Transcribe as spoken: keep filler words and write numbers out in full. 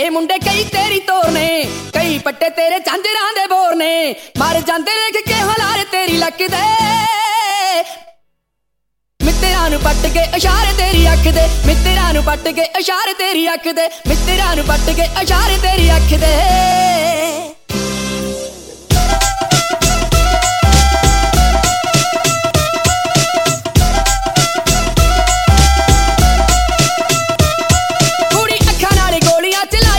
ए मुंडे कई तेरी तोर ने, कई पट्टे तेरे झांजरां दे बोर ने, मर जांदे देख के हलारे तेरी लक दे। मित्तरां नूं पट के इशारे तेरी अख दे, मित्तरां नूं पट के इशारे तेरी अख दे, मित्तरां नूं पट के इशारे तेरी अख दे।